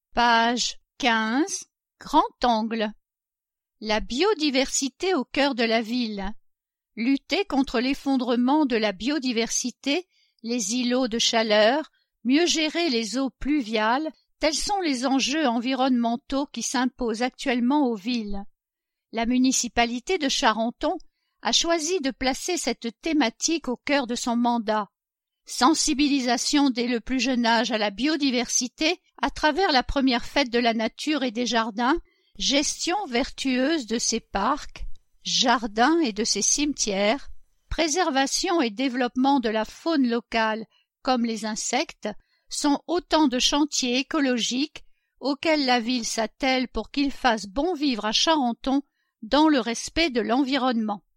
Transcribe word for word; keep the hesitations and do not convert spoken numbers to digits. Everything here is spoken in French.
Page quinze. Grand angle. La biodiversité au cœur de la ville. Lutter contre l'effondrement de la biodiversité, les îlots de chaleur, mieux gérer les eaux pluviales, tels sont les enjeux environnementaux qui s'imposent actuellement aux villes. La municipalité de Charenton a choisi de placer cette thématique au cœur de son mandat. Sensibilisation dès le plus jeune âge à la biodiversité à travers la première fête de la nature et des jardins, gestion vertueuse de ses parcs, jardins et de ses cimetières, préservation et développement de la faune locale comme les insectes sont autant de chantiers écologiques auxquels la ville s'attelle pour qu'ils fassent bon vivre à Charenton dans le respect de l'environnement.